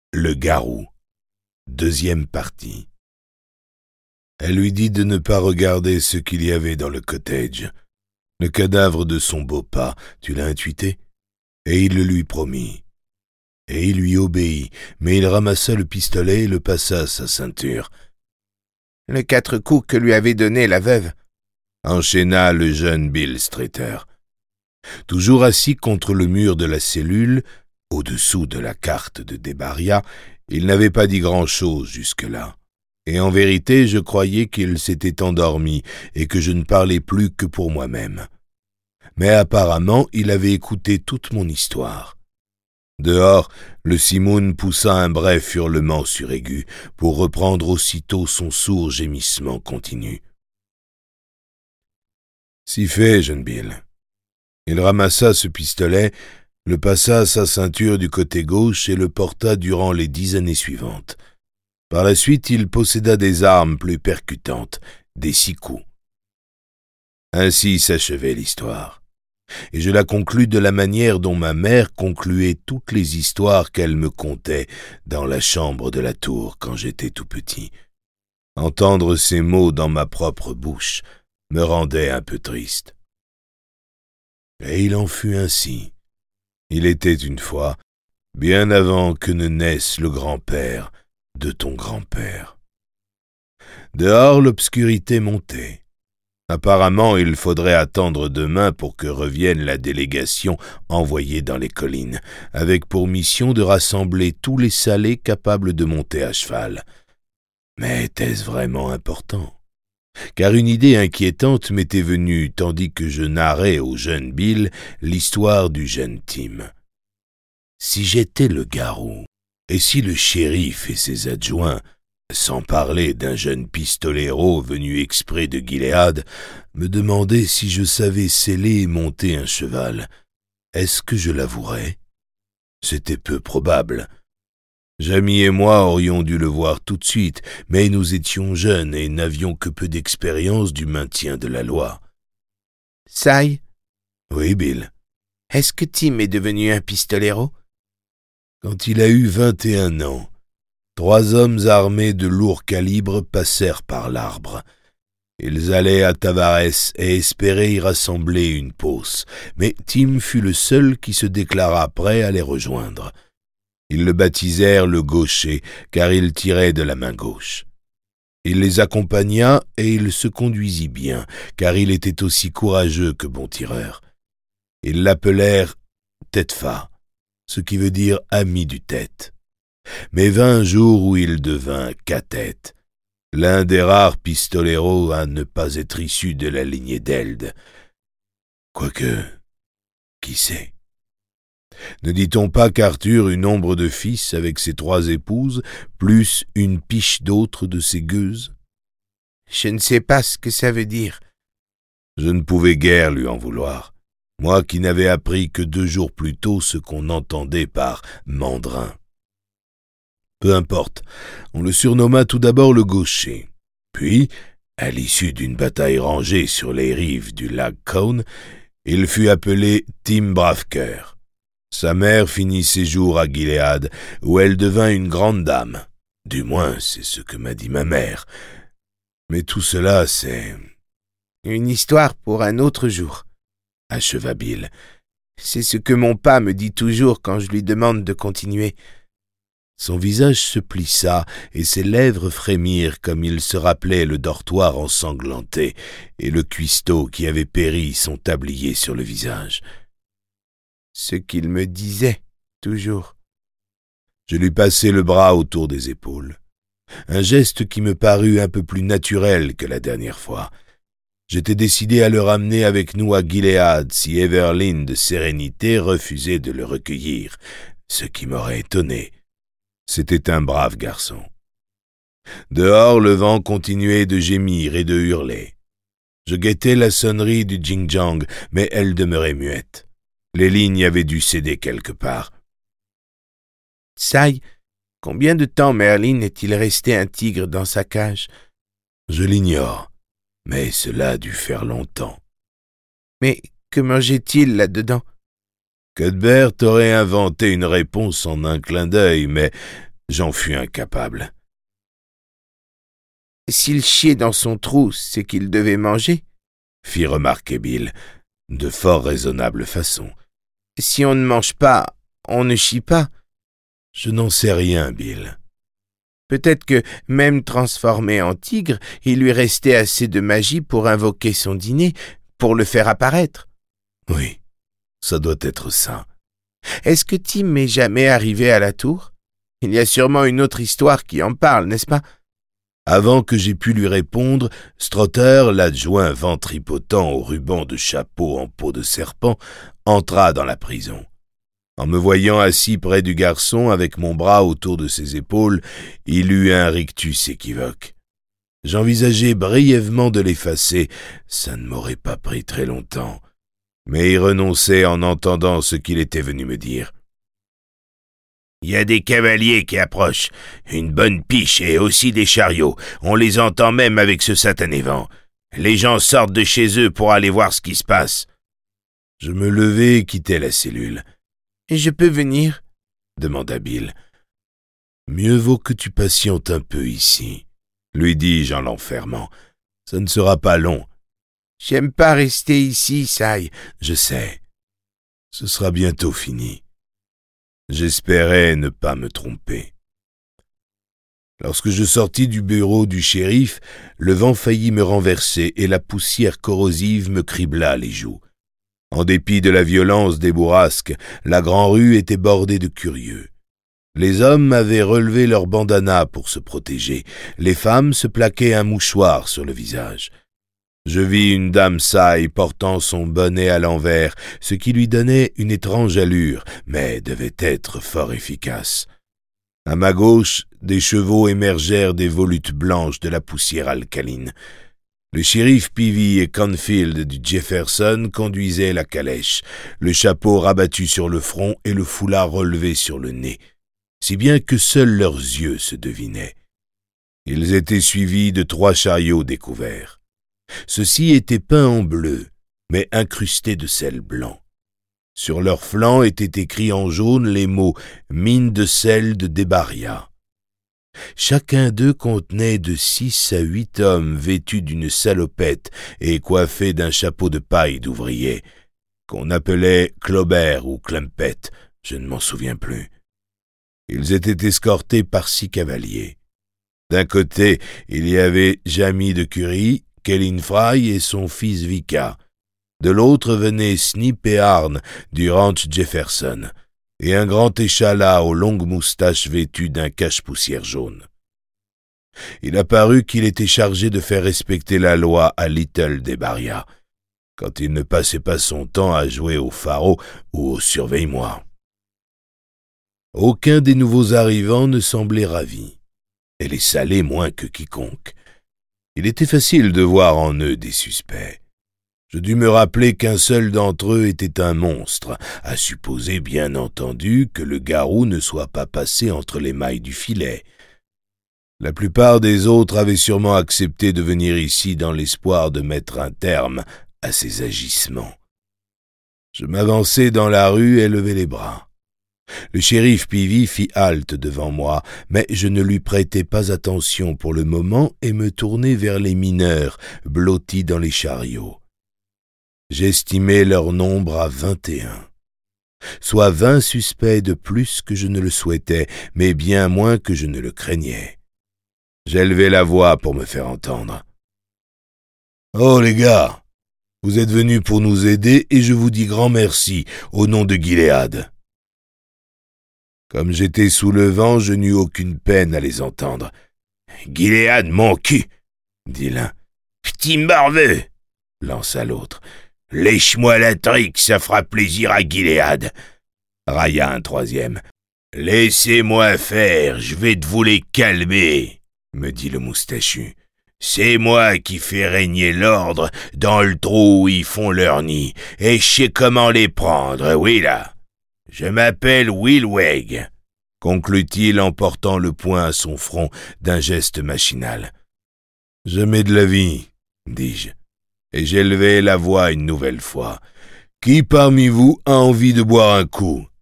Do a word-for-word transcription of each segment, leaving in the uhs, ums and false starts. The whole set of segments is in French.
Le garou. Deuxième partie. Elle lui dit de ne pas regarder ce qu'il y avait dans le cottage. Le cadavre de son beau-pas, tu l'as intuité? Et il le lui promit. Et il lui obéit, mais il ramassa le pistolet et le passa à sa ceinture. Le quatre coups que lui avait donné la veuve, enchaîna le jeune Bill Streeter. Toujours assis contre le mur de la cellule, au-dessous de la carte de Debaria, il n'avait pas dit grand-chose jusque-là. Et en vérité, je croyais qu'il s'était endormi et que je ne parlais plus que pour moi-même. Mais apparemment, il avait écouté toute mon histoire. Dehors, le simoun poussa un bref hurlement suraigu pour reprendre aussitôt son sourd gémissement continu. Si fait, jeune Bill. Il ramassa ce pistolet, le passa à sa ceinture du côté gauche et le porta durant les dix années suivantes. Par la suite, il posséda des armes plus percutantes, des six coups. Ainsi s'achevait l'histoire. Et je la conclus de la manière dont ma mère concluait toutes les histoires qu'elle me contait dans la chambre de la tour quand j'étais tout petit. Entendre ces mots dans ma propre bouche me rendait un peu triste. Et il en fut ainsi. Il était une fois, bien avant que ne naisse le grand-père de ton grand-père. Dehors, l'obscurité montait. Apparemment, il faudrait attendre demain pour que revienne la délégation envoyée dans les collines, avec pour mission de rassembler tous les salés capables de monter à cheval. Mais était-ce vraiment important? Car une idée inquiétante m'était venue tandis que je narrais au jeune Bill l'histoire du jeune Tim. Si j'étais le garou, et si le shérif et ses adjoints, sans parler d'un jeune pistolero venu exprès de Gilead, me demandaient si je savais seller et monter un cheval, est-ce que je l'avouerais? C'était peu probable. Jamy et moi aurions dû le voir tout de suite, mais nous étions jeunes et n'avions que peu d'expérience du maintien de la loi. « Saï ?» ?»« Oui, Bill. »« Est-ce que Tim est devenu un pistolero ?» ?»« Quand il a eu vingt et un ans, trois hommes armés de lourds calibres passèrent par l'arbre. Ils allaient à Tavares et espéraient y rassembler une pause, mais Tim fut le seul qui se déclara prêt à les rejoindre. Ils le baptisèrent le gaucher, car il tirait de la main gauche. Il les accompagna et il se conduisit bien, car il était aussi courageux que bon tireur. Ils l'appelèrent Tetfa, ce qui veut dire ami du tête. Mais vint un jour où il devint Catet, l'un des rares pistoleros à ne pas être issu de la lignée d'Eld. Quoique, qui sait? Ne dit-on pas qu'Arthur eut nombre de fils avec ses trois épouses, plus une piche d'autres de ses gueuses? Je ne sais pas ce que ça veut dire. Je ne pouvais guère lui en vouloir, moi qui n'avais appris que deux jours plus tôt ce qu'on entendait par mandrin. Peu importe, on le surnomma tout d'abord le gaucher. Puis, à l'issue d'une bataille rangée sur les rives du lac Cone, il fut appelé Tim Bravecoeur. Sa mère finit ses jours à Gilead, où elle devint une grande dame. Du moins, c'est ce que m'a dit ma mère. Mais tout cela, c'est... Une histoire pour un autre jour, acheva Bill. C'est ce que mon pas me dit toujours quand je lui demande de continuer. Son visage se plissa et ses lèvres frémirent comme il se rappelait le dortoir ensanglanté et le cuistot qui avait péri son tablier sur le visage. Ce qu'il me disait, toujours. Je lui passai le bras autour des épaules. Un geste qui me parut un peu plus naturel que la dernière fois. J'étais décidé à le ramener avec nous à Gilead si Everline de Sérénité refusait de le recueillir, ce qui m'aurait étonné. C'était un brave garçon. Dehors, le vent continuait de gémir et de hurler. Je guettais la sonnerie du djing-jang, mais elle demeurait muette. Les lignes avaient dû céder quelque part. « Saï, combien de temps Merlin est-il resté un tigre dans sa cage ?»« Je l'ignore, mais cela a dû faire longtemps. »« Mais que mangeait-il là-dedans ?» Cuthbert aurait inventé une réponse en un clin d'œil, mais J'en fus incapable. « S'il chiait dans son trou, c'est qu'il devait manger ?» fit remarquer Bill, de fort raisonnable façon. « Si on ne mange pas, on ne chie pas. » »« Je n'en sais rien, Bill. » »« Peut-être que, même transformé en tigre, il lui restait assez de magie pour invoquer son dîner, pour le faire apparaître. » »« Oui, ça doit être ça. » »« Est-ce que Tim est jamais arrivé à la tour? Il y a sûrement une autre histoire qui en parle, n'est-ce pas? » Avant que j'aie pu lui répondre, Strotter, l'adjoint ventripotent au ruban de chapeau en peau de serpent, entra dans la prison. En me voyant assis près du garçon avec mon bras autour de ses épaules, il eut un rictus équivoque. J'envisageais brièvement de l'effacer, ça ne m'aurait pas pris très longtemps, mais y renonçai en entendant ce qu'il était venu me dire. « Il y a des cavaliers qui approchent, une bonne piche et aussi des chariots, on les entend même avec ce satané vent. Les gens sortent de chez eux pour aller voir ce qui se passe. » Je me levai et quittai la cellule. « Je peux venir ?» demanda Bill. « Mieux vaut que tu patientes un peu ici, » lui dis-je en l'enfermant. « Ça ne sera pas long. »« J'aime pas rester ici, Sai. »« Je sais. Ce sera bientôt fini. » J'espérais ne pas me tromper. Lorsque je sortis du bureau du shérif, le vent faillit me renverser et la poussière corrosive me cribla les joues. En dépit de la violence des bourrasques, la grande-rue était bordée de curieux. Les hommes avaient relevé leurs bandanas pour se protéger. Les femmes se plaquaient un mouchoir sur le visage. Je vis une dame saille portant son bonnet à l'envers, ce qui lui donnait une étrange allure, mais devait être fort efficace. À ma gauche, des chevaux émergèrent des volutes blanches de la poussière alcaline. Le shérif Peavy et Canfield du Jefferson conduisaient la calèche, le chapeau rabattu sur le front et le foulard relevé sur le nez, si bien que seuls leurs yeux se devinaient. Ils étaient suivis de trois chariots découverts. Ceux-ci étaient peints en bleu, mais incrustés de sel blanc. Sur leurs flancs étaient écrits en jaune les mots « Mine de sel de Debaria ». Chacun d'eux contenait de six à huit hommes vêtus d'une salopette et coiffés d'un chapeau de paille d'ouvrier, qu'on appelait Clobert ou Clumpet, je ne m'en souviens plus. Ils étaient escortés par six cavaliers. D'un côté, il y avait Jamie de Curie, Kellyn Fry et son fils Vika. De l'autre venaient Snip et Arn du ranch Jefferson, et un grand échalas aux longues moustaches vêtu d'un cache-poussière jaune. Il apparut qu'il était chargé de faire respecter la loi à Little Debaria, quand il ne passait pas son temps à jouer au pharo ou au surveille-moi. Aucun des nouveaux arrivants ne semblait ravi, et les salés moins que quiconque. Il était facile de voir en eux des suspects. Je dus me rappeler qu'un seul d'entre eux était un monstre, à supposer bien entendu que le garou ne soit pas passé entre les mailles du filet. La plupart des autres avaient sûrement accepté de venir ici dans l'espoir de mettre un terme à ces agissements. Je m'avançai dans la rue et levai les bras. Le shérif Peavy fit halte devant moi, mais je ne lui prêtai pas attention pour le moment et me tournai vers les mineurs, blottis dans les chariots. J'estimai leur nombre à vingt et un, soit vingt suspects de plus que je ne le souhaitais, mais bien moins que je ne le craignais. J'élevai la voix pour me faire entendre. « Oh les gars, vous êtes venus pour nous aider et je vous dis grand merci au nom de Gilead. » Comme j'étais sous le vent, je n'eus aucune peine à les entendre. « Gilead, mon cul !» dit l'un. « Petit morveux !» lança l'autre. « Lèche-moi la trique, ça fera plaisir à Gilead !» railla un troisième. « Laissez-moi faire, je vais te vous les calmer !» me dit le moustachu. « C'est moi qui fais régner l'ordre dans le trou où ils font leur nid, et je sais comment les prendre, oui là. Je m'appelle Will Wegg, conclut-il en portant le poing à son front d'un geste machinal. « Jamais de la vie, dis-je, et j'élevai la voix une nouvelle fois. Qui parmi vous a envie de boire un coup ?»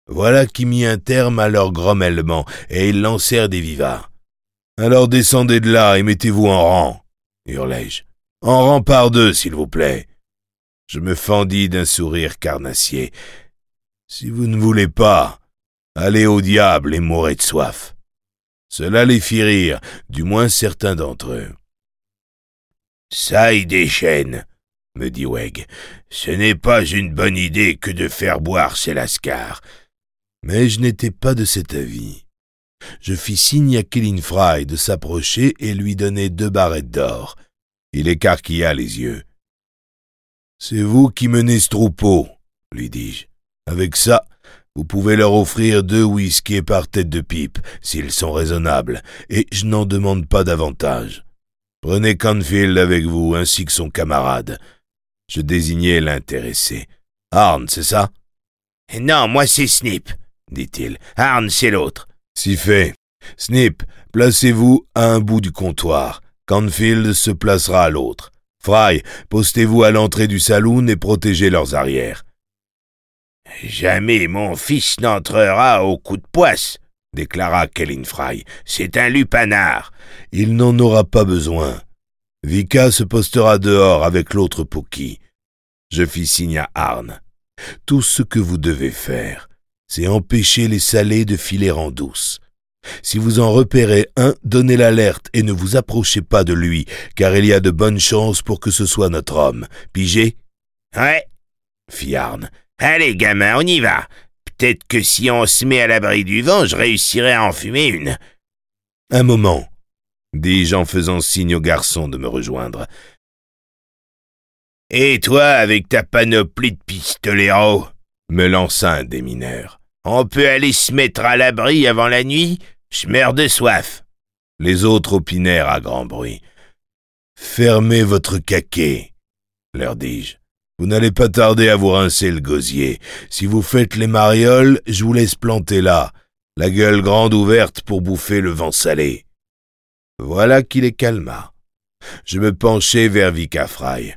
Voilà qui mit un terme à leur grommellement, et ils lancèrent des vivats. « Alors descendez de là et mettez-vous en rang !» hurlai-je. « En rang par deux, s'il vous plaît !» Je me fendis d'un sourire carnassier. « Si vous ne voulez pas, allez au diable et mourrez de soif. » Cela les fit rire, du moins certains d'entre eux. « Ça y déchaîne, » me dit Weg. « Ce n'est pas une bonne idée que de faire boire ces lascars. » Mais je n'étais pas de cet avis. Je fis signe à Killin Fry de s'approcher et lui donner deux barrettes d'or. Il écarquilla les yeux. « C'est vous qui menez ce troupeau, » lui dis-je. « Avec ça, vous pouvez leur offrir deux whisky par tête de pipe, s'ils sont raisonnables, et je n'en demande pas davantage. Prenez Canfield avec vous, ainsi que son camarade. » Je désignai l'intéressé. « Arne, c'est ça ?»« Non, moi c'est Snip, » dit-il. « Arne, c'est l'autre. » « Si fait. Snip, placez-vous à un bout du comptoir. Canfield se placera à l'autre. Fry, postez-vous à l'entrée du saloon et protégez leurs arrières. »« Jamais mon fils n'entrera au coup de poisse, » déclara Killin Fry. « C'est un lupanard. » »« Il n'en aura pas besoin. Vika se postera dehors avec l'autre Pookie. » Je fis signe à Arne. « Tout ce que vous devez faire, c'est empêcher les salés de filer en douce. Si vous en repérez un, donnez l'alerte et ne vous approchez pas de lui, car il y a de bonnes chances pour que ce soit notre homme. Pigé ? »« Ouais, » fit Arne. « Allez, gamin, on y va. Peut-être que si on se met à l'abri du vent, je réussirai à en fumer une. »« Un moment, » dis-je en faisant signe au garçon de me rejoindre. « Et toi, avec ta panoplie de pistoleros ?» me lança un des mineurs. « On peut aller se mettre à l'abri avant la nuit? Je meurs de soif. » Les autres opinèrent à grand bruit. « Fermez votre caquet, » leur dis-je. « Vous n'allez pas tarder à vous rincer le gosier. Si vous faites les marioles, je vous laisse planter là, la gueule grande ouverte pour bouffer le vent salé. » Voilà qui les calma. Je me penchai vers Vika Fry.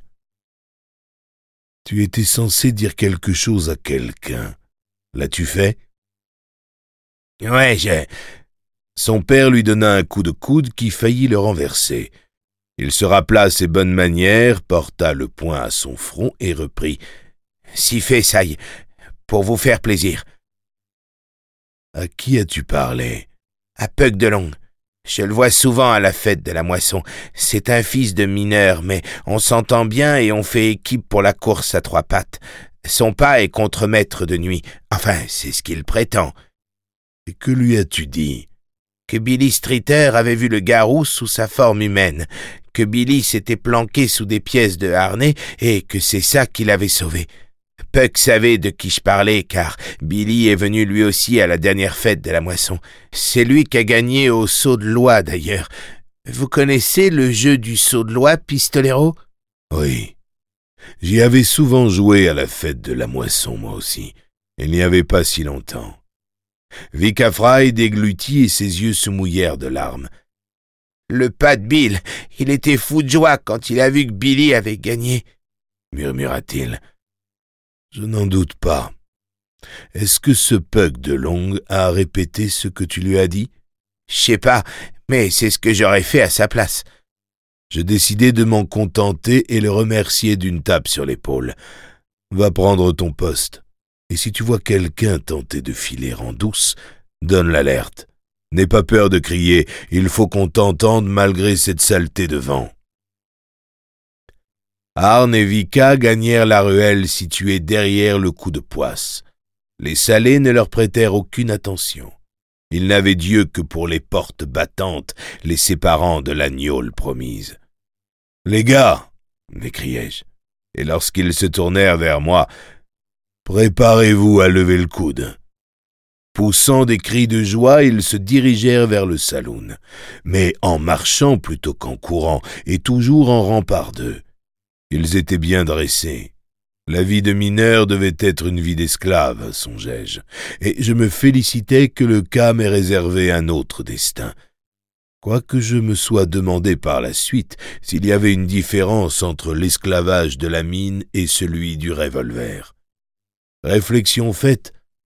« Tu étais censé dire quelque chose à quelqu'un. L'as-tu fait? »« Ouais, j'ai... » Son père lui donna un coup de coude qui faillit le renverser. Il se rappela ses bonnes manières, porta le poing à son front et reprit. « Si fait, ça y est, pour vous faire plaisir. »« À qui as-tu parlé? »« À Puck de Long. Je le vois souvent à la fête de la moisson. C'est un fils de mineur, mais on s'entend bien et on fait équipe pour la course à trois pattes. Son pas est contremaître de nuit. Enfin, c'est ce qu'il prétend. »« Et que lui as-tu dit? »« Que Billy Streeter avait vu le garou sous sa forme humaine, que Billy s'était planqué sous des pièces de harnais et que c'est ça qui l'avait sauvé. Puck savait de qui je parlais, car Billy est venu lui aussi à la dernière fête de la moisson. C'est lui qui a gagné au saut de loi, d'ailleurs. Vous connaissez le jeu du saut de loi, pistolero? »« Oui. J'y avais souvent joué à la fête de la moisson, moi aussi. Il n'y avait pas si longtemps. » Vika Fry déglutit et ses yeux se mouillèrent de larmes. « Le pas de Bill, il était fou de joie quand il a vu que Billy avait gagné, » murmura-t-il. « Je n'en doute pas. Est-ce que ce Puck de Long a répété ce que tu lui as dit? »« Je sais pas, mais c'est ce que j'aurais fait à sa place. » Je décidai de m'en contenter et le remercier d'une tape sur l'épaule. « Va prendre ton poste. Et si tu vois quelqu'un tenter de filer en douce, donne l'alerte. N'aie pas peur de crier, il faut qu'on t'entende malgré cette saleté de vent. » Arne et Vika gagnèrent la ruelle située derrière le coup de poisse. Les salés ne leur prêtèrent aucune attention. Ils n'avaient Dieu que pour les portes battantes, les séparant de la gnôle promise. « Les gars !» m'écriai-je, et lorsqu'ils se tournèrent vers moi, « Préparez-vous à lever le coude. » Poussant des cris de joie, ils se dirigèrent vers le saloon, mais en marchant plutôt qu'en courant, et toujours en rang par deux. Ils étaient bien dressés. La vie de mineur devait être une vie d'esclave, songeai-je, et je me félicitais que le cas m'ait réservé un autre destin. Quoique je me sois demandé par la suite s'il y avait une différence entre l'esclavage de la mine et celui du revolver. Réflexion faite,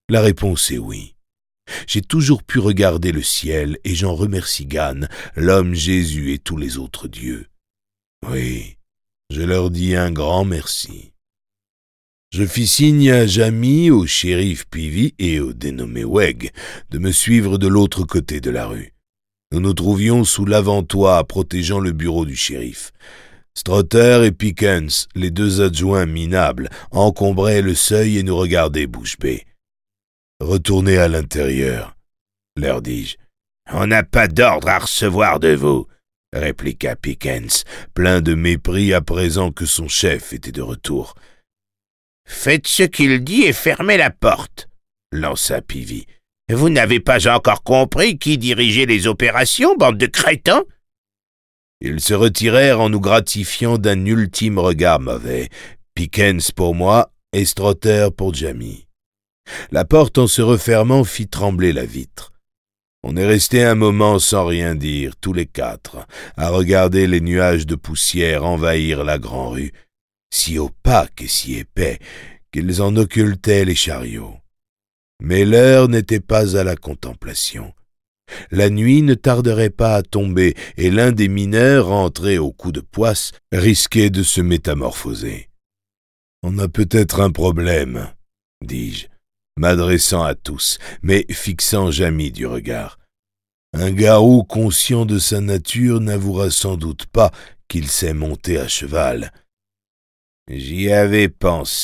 La réponse est oui. J'ai toujours pu regarder le ciel et j'en remercie Gan, l'homme Jésus et tous les autres dieux. Oui, je leur dis un grand merci. Je fis signe à Jamy, au shérif Peavy et au dénommé Weg de me suivre de l'autre côté de la rue. Nous nous trouvions sous l'avant-toit protégeant le bureau du shérif. Strotter et Pickens, les deux adjoints minables, encombraient le seuil et nous regardaient bouche bée. « Retournez à l'intérieur, » leur dis-je. « On n'a pas d'ordre à recevoir de vous, » répliqua Pickens, plein de mépris à présent que son chef était de retour. « Faites ce qu'il dit et fermez la porte, » lança Peavy. « Vous n'avez pas encore compris qui dirigeait les opérations, bande de crétins ?» Ils se retirèrent en nous gratifiant d'un ultime regard mauvais, Pickens pour moi et Strotter pour Jamy. La porte, en se refermant, fit trembler la vitre. On est resté un moment sans rien dire, tous les quatre, à regarder les nuages de poussière envahir la grande-rue, si opaques et si épais qu'ils en occultaient les chariots. Mais l'heure n'était pas à la contemplation. La nuit ne tarderait pas à tomber, et l'un des mineurs, entré au coup de poisse, risquait de se métamorphoser. « On a peut-être un problème, » dis-je, m'adressant à tous, mais fixant Jamy du regard. Un garou conscient de sa nature n'avouera sans doute pas qu'il sait monter à cheval. « J'y avais pensé, »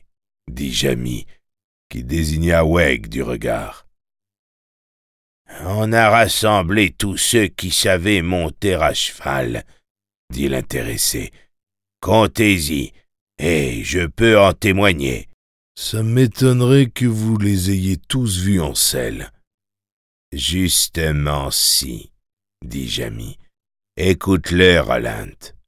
dit Jamy, qui désigna Weg du regard. « On a rassemblé tous ceux qui savaient monter à cheval, » dit l'intéressé. « Comptez-y, et je peux en témoigner. » « Ça m'étonnerait que vous les ayez tous vus en selle. »« Justement si, » dit Jamy. « Écoute-le, Roland.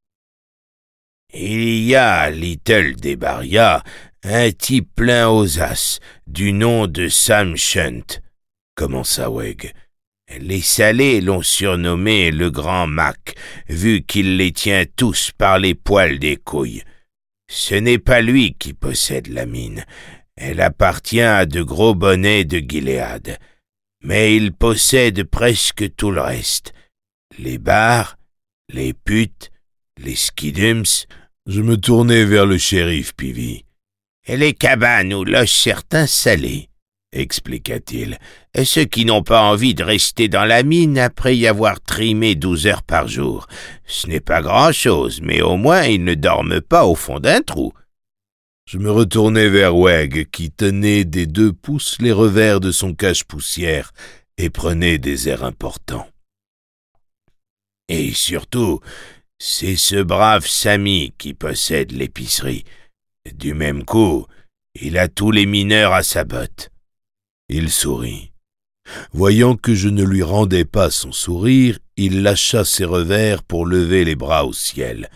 Il y a à Little Debaria un type plein aux as, du nom de Sam Shunt, » commença Weg. « Les salés l'ont surnommé le Grand Mac, vu qu'il les tient tous par les poils des couilles. Ce n'est pas lui qui possède la mine. Elle appartient à de gros bonnets de Gilead. Mais il possède presque tout le reste. Les bars, les putes, les skidums. » Je me tournai vers le shérif Peavy. « Et les cabanes où logent certains salés, » expliqua-t-il. « Ceux qui n'ont pas envie de rester dans la mine après y avoir trimé douze heures par jour. Ce n'est pas grand-chose, mais au moins ils ne dorment pas au fond d'un trou. » Je me retournai vers Weg, qui tenait des deux pouces les revers de son cache-poussière et prenait des airs importants. « Et surtout, c'est ce brave Sammy qui possède l'épicerie. Du même coup, il a tous les mineurs à sa botte. » Il sourit. Voyant que je ne lui rendais pas son sourire, il lâcha ses revers pour lever les bras au ciel.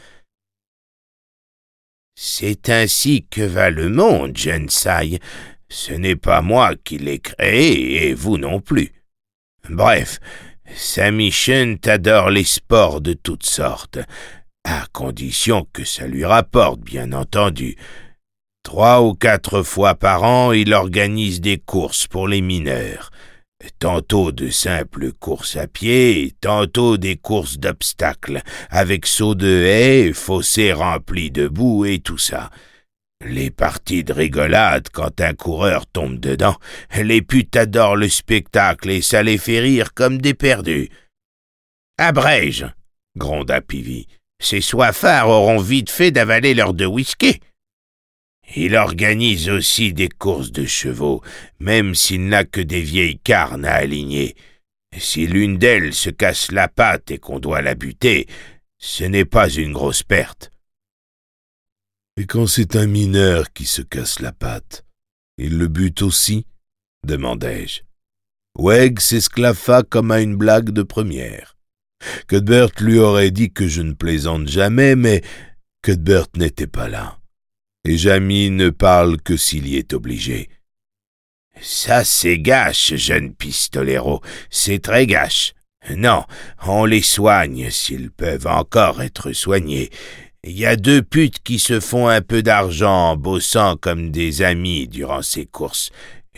« C'est ainsi que va le monde, jeune saille. Ce n'est pas moi qui l'ai créé, et vous non plus. Bref, Sammy Shunt adore les sports de toutes sortes, à condition que ça lui rapporte, bien entendu. Trois ou quatre fois par an, il organise des courses pour les mineurs. Tantôt de simples courses à pied, tantôt des courses d'obstacles, avec sauts de haies, fossés remplis de boue et tout ça. Les parties de rigolade quand un coureur tombe dedans, les putes adorent le spectacle et ça les fait rire comme des perdus. « Abrège !» gronda Peavy. « Ces soifards auront vite fait d'avaler leur de whisky. » Il organise aussi des courses de chevaux, même s'il n'a que des vieilles carnes à aligner. Si l'une d'elles se casse la patte et qu'on doit la buter, ce n'est pas une grosse perte. « Et quand c'est un mineur qui se casse la patte, il le bute aussi ?» demandai-je. Weg s'esclaffa comme à une blague de première. Cuthbert lui aurait dit que je ne plaisante jamais, mais Cuthbert n'était pas là. Et Jamy ne parle que s'il y est obligé. « Ça, c'est gâche, jeune pistolero, c'est très gâche. Non, on les soigne s'ils peuvent encore être soignés. Il y a deux putes qui se font un peu d'argent en bossant comme des amis durant ces courses.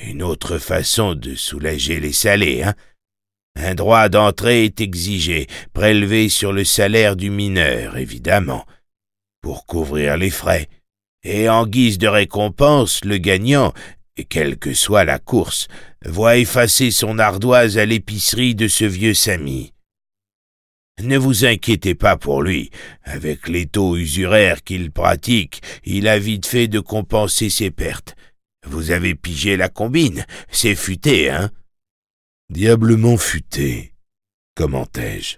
Une autre façon de soulager les salés, hein? Un droit d'entrée est exigé, prélevé sur le salaire du mineur, évidemment, pour couvrir les frais. Et en guise de récompense, le gagnant, quelle que soit la course, voit effacer son ardoise à l'épicerie de ce vieux Samy. Ne vous inquiétez pas pour lui. Avec les taux usuraires qu'il pratique, il a vite fait de compenser ses pertes. Vous avez pigé la combine, c'est futé, hein? Diablement futé, commentai-je.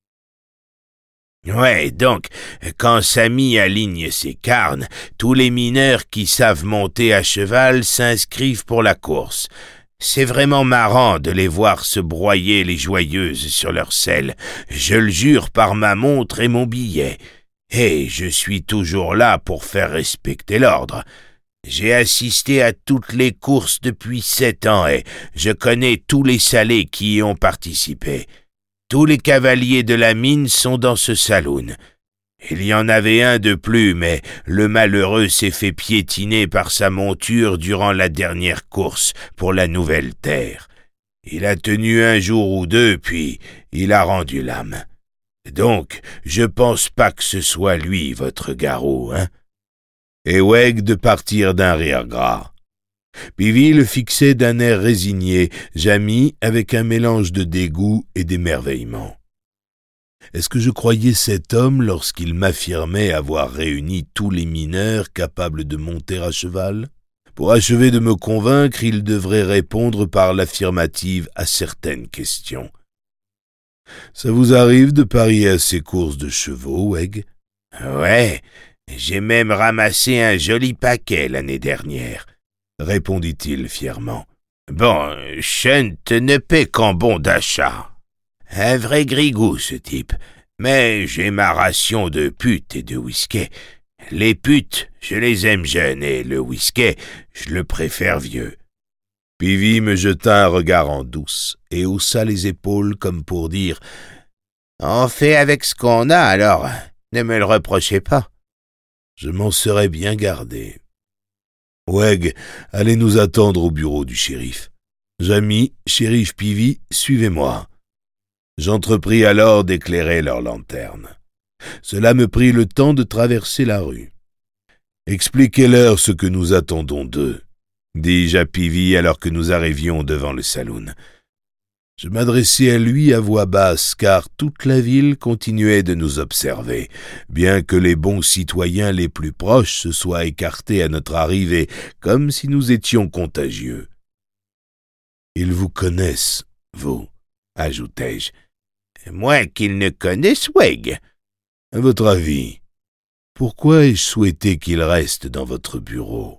Ouais, donc, quand Samy aligne ses carnes, tous les mineurs qui savent monter à cheval s'inscrivent pour la course. C'est vraiment marrant de les voir se broyer les joyeuses sur leur selle. Je le jure par ma montre et mon billet. Et je suis toujours là pour faire respecter l'ordre. J'ai assisté à toutes les courses depuis sept ans et je connais tous les salés qui y ont participé. Tous les cavaliers de la mine sont dans ce saloon. Il y en avait un de plus, mais le malheureux s'est fait piétiner par sa monture durant la dernière course pour la nouvelle terre. Il a tenu un jour ou deux, puis il a rendu l'âme. Donc, je pense pas que ce soit lui, votre garrot, hein? Et Weg de partir d'un rire gras. Peavy le fixait d'un air résigné, Jamy avec un mélange de dégoût et d'émerveillement. Est-ce que je croyais cet homme lorsqu'il m'affirmait avoir réuni tous les mineurs capables de monter à cheval? Pour achever de me convaincre, il devrait répondre par l'affirmative à certaines questions. Ça vous arrive de parier à ces courses de chevaux, Weg? Ouais, j'ai même ramassé un joli paquet l'année dernière, répondit-il fièrement. Bon, Shunt ne paie qu'en bon d'achat. Un vrai grigou, ce type. Mais j'ai ma ration de putes et de whisky. Les putes, je les aime jeunes, et le whisky, je le préfère vieux. Peavy me jeta un regard en douce et haussa les épaules comme pour dire « On fait avec ce qu'on a, alors ne me le reprochez pas. » Je m'en serais bien gardé. Weg, allez nous attendre au bureau du shérif. Jamy, shérif Peavy, suivez-moi. J'entrepris alors d'éclairer leur lanterne. Cela me prit le temps de traverser la rue. Expliquez-leur ce que nous attendons d'eux, dis-je à Peavy alors que nous arrivions devant le saloon. Je m'adressai à lui à voix basse, car toute la ville continuait de nous observer, bien que les bons citoyens les plus proches se soient écartés à notre arrivée, comme si nous étions contagieux. « Ils vous connaissent, vous, » ajoutai-je. « Moins qu'ils ne connaissent Weg. » À votre avis, pourquoi ai-je souhaité qu'il reste dans votre bureau?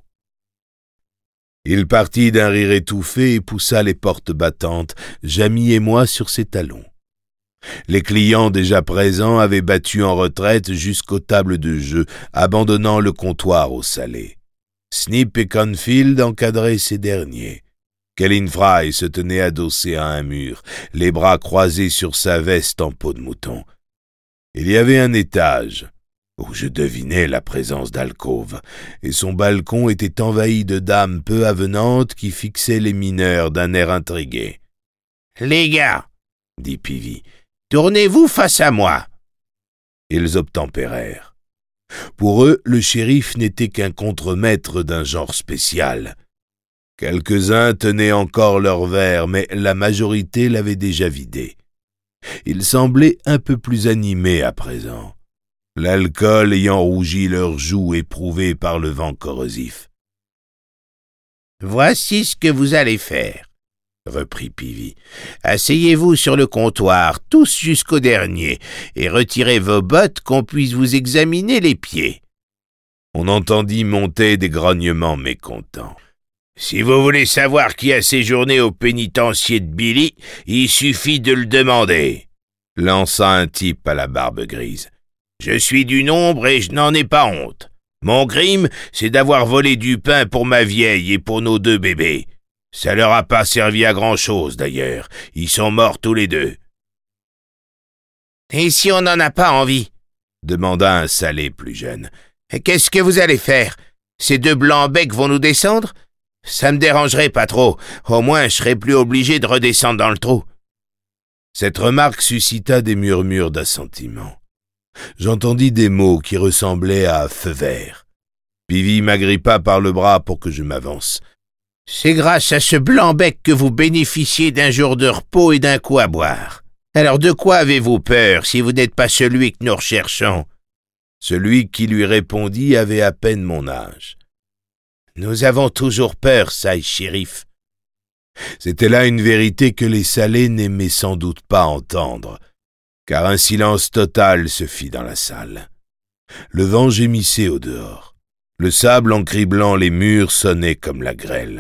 Il partit d'un rire étouffé et poussa les portes battantes, Jamy et moi sur ses talons. Les clients déjà présents avaient battu en retraite jusqu'aux tables de jeu, abandonnant le comptoir au salé. Snip et Confield encadraient ces derniers. Kellyn Fry se tenait adossé à un mur, les bras croisés sur sa veste en peau de mouton. Il y avait un étage, où je devinais la présence d'alcôves, et son balcon était envahi de dames peu avenantes qui fixaient les mineurs d'un air intrigué. « Les gars, dit Peavy, tournez-vous face à moi. » Ils obtempérèrent. Pour eux, le shérif n'était qu'un contremaître d'un genre spécial. Quelques-uns tenaient encore leur verre, mais la majorité l'avait déjà vidé. Ils semblaient un peu plus animés à présent, l'alcool ayant rougi leurs joues éprouvées par le vent corrosif. « Voici ce que vous allez faire, reprit Peavy. « Asseyez-vous sur le comptoir, tous jusqu'au dernier, et retirez vos bottes qu'on puisse vous examiner les pieds. » On entendit monter des grognements mécontents. « Si vous voulez savoir qui a séjourné au pénitencier de Billy, il suffit de le demander, » lança un type à la barbe grise. « Je suis du nombre et je n'en ai pas honte. Mon crime, c'est d'avoir volé du pain pour ma vieille et pour nos deux bébés. Ça leur a pas servi à grand-chose, d'ailleurs. Ils sont morts tous les deux. »« Et si on n'en a pas envie ?» demanda un salé plus jeune. « Qu'est-ce que vous allez faire? Ces deux blancs-becs vont nous descendre? Ça me dérangerait pas trop. Au moins, je serais plus obligé de redescendre dans le trou. » Cette remarque suscita des murmures d'assentiment. J'entendis des mots qui ressemblaient à feu vert. Pivy m'agrippa par le bras pour que je m'avance. « C'est grâce à ce blanc-bec que vous bénéficiez d'un jour de repos et d'un coup à boire. Alors de quoi avez-vous peur si vous n'êtes pas celui que nous recherchons? » Celui qui lui répondit avait à peine mon âge. « Nous avons toujours peur, saï shérif. » C'était là une vérité que les Salés n'aimaient sans doute pas entendre, car un silence total se fit dans la salle. Le vent gémissait au dehors. Le sable en criblant les murs sonnait comme la grêle.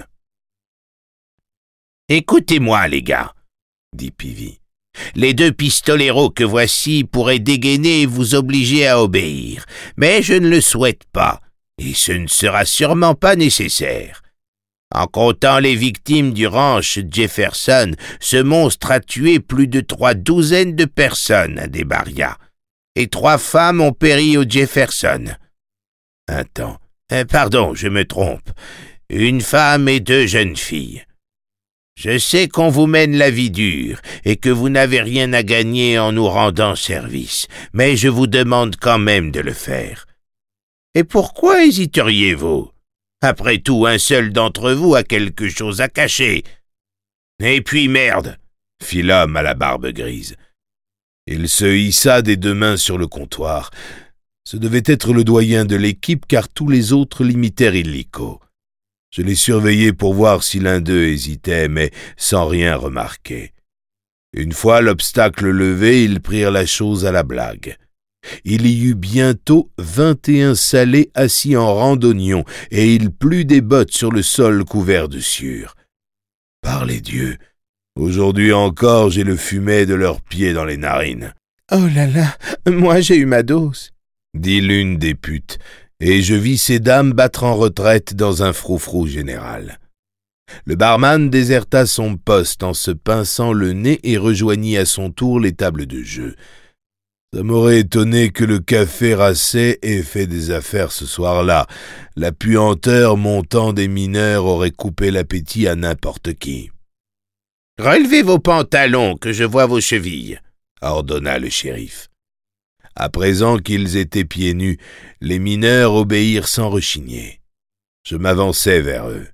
« Écoutez-moi, les gars, » dit Pivy. « Les deux pistoleros que voici pourraient dégainer et vous obliger à obéir, mais je ne le souhaite pas, et ce ne sera sûrement pas nécessaire. En comptant les victimes du ranch Jefferson, ce monstre a tué plus de trois douzaines de personnes à Desbarrias, et trois femmes ont péri au Jefferson. Un temps, euh, pardon, je me trompe, une femme et deux jeunes filles. Je sais qu'on vous mène la vie dure et que vous n'avez rien à gagner en nous rendant service, mais je vous demande quand même de le faire. Et pourquoi hésiteriez-vous? Après tout, un seul d'entre vous a quelque chose à cacher. Et puis merde, fit l'homme à la barbe grise. Il se hissa des deux mains sur le comptoir. Ce devait être le doyen de l'équipe, car tous les autres l'imitèrent illico. Je les surveillai pour voir si l'un d'eux hésitait, mais sans rien remarquer. Une fois l'obstacle levé, ils prirent la chose à la blague. Il y eut bientôt vingt et un Salés assis en rang d'oignons, et il plut des bottes sur le sol couvert de sueur. Par les dieux, aujourd'hui encore j'ai le fumet de leurs pieds dans les narines. « Oh là là, moi j'ai eu ma dose, » dit l'une des putes, et je vis ces dames battre en retraite dans un froufrou général. Le barman déserta son poste en se pinçant le nez et rejoignit à son tour les tables de jeu. Ça m'aurait étonné que le café Rasset ait fait des affaires ce soir-là. La puanteur montant des mineurs aurait coupé l'appétit à n'importe qui. « Relevez vos pantalons, que je vois vos chevilles, » ordonna le shérif. À présent qu'ils étaient pieds nus, les mineurs obéirent sans rechigner. Je m'avançai vers eux.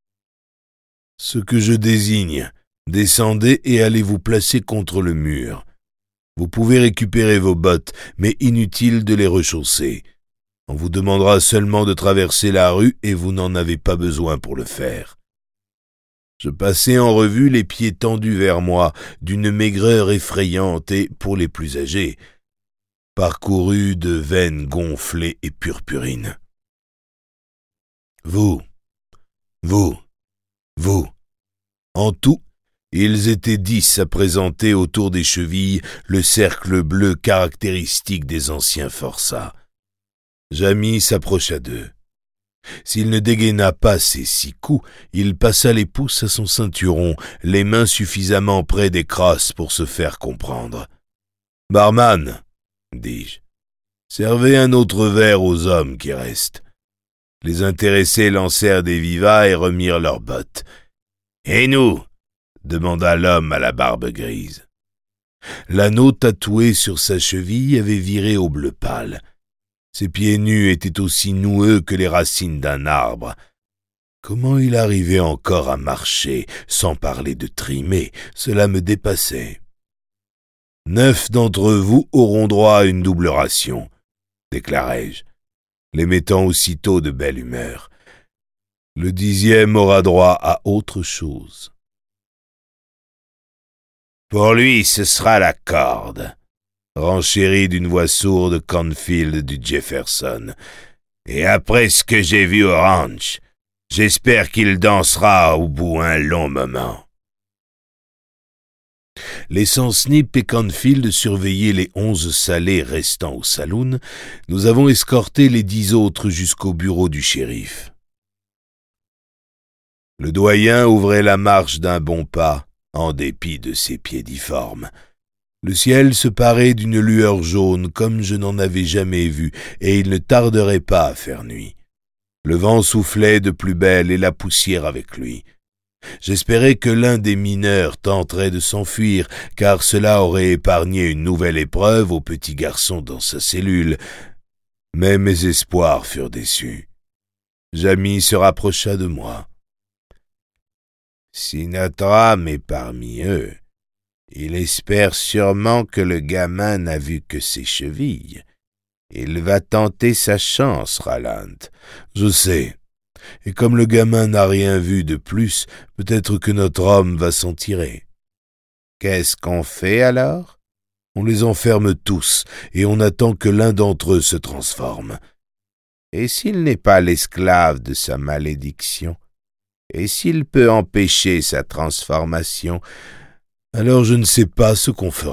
« Ce que je désigne, descendez et allez vous placer contre le mur. Vous pouvez récupérer vos bottes, mais inutile de les rechausser. On vous demandera seulement de traverser la rue et vous n'en avez pas besoin pour le faire. » Je passai en revue les pieds tendus vers moi, d'une maigreur effrayante et, pour les plus âgés, parcourus de veines gonflées et purpurines. Vous, vous, vous, en tout, ils étaient dix à présenter autour des chevilles le cercle bleu caractéristique des anciens forçats. Jamy s'approcha d'eux. S'il ne dégaina pas ses six coups, il passa les pouces à son ceinturon, les mains suffisamment près des crosses pour se faire comprendre. « Barman, dis-je, servez un autre verre aux hommes qui restent. » Les intéressés lancèrent des vivas et remirent leurs bottes. « Et nous ?» demanda l'homme à la barbe grise. L'anneau tatoué sur sa cheville avait viré au bleu pâle. Ses pieds nus étaient aussi noueux que les racines d'un arbre. Comment il arrivait encore à marcher, sans parler de trimer, cela me dépassait. « Neuf d'entre vous auront droit à une double ration, » déclarai-je, les mettant aussitôt de belle humeur. « Le dixième aura droit à autre chose. » « Pour lui, ce sera la corde, » renchérit d'une voix sourde Canfield du Jefferson. « Et après ce que j'ai vu au ranch, j'espère qu'il dansera au bout un long moment. » Laissant Snip et Canfield surveiller les onze Salés restant au saloon, nous avons escorté les dix autres jusqu'au bureau du shérif. Le doyen ouvrait la marche d'un bon pas, en dépit de ses pieds difformes. Le ciel se parait d'une lueur jaune comme je n'en avais jamais vu, et il ne tarderait pas à faire nuit. Le vent soufflait de plus belle et la poussière avec lui. J'espérais que l'un des mineurs tenterait de s'enfuir, car cela aurait épargné une nouvelle épreuve au petit garçon dans sa cellule. Mais mes espoirs furent déçus. Jamy se rapprocha de moi. « Si notre homme est parmi eux, il espère sûrement que le gamin n'a vu que ses chevilles. Il va tenter sa chance, Raland. »« Je sais. Et comme le gamin n'a rien vu de plus, peut-être que notre homme va s'en tirer. »« Qu'est-ce qu'on fait alors ? » ?»« On les enferme tous, et on attend que l'un d'entre eux se transforme. »« Et s'il n'est pas l'esclave de sa malédiction ? Et s'il peut empêcher sa transformation ? Alors je ne sais pas ce qu'on fera. »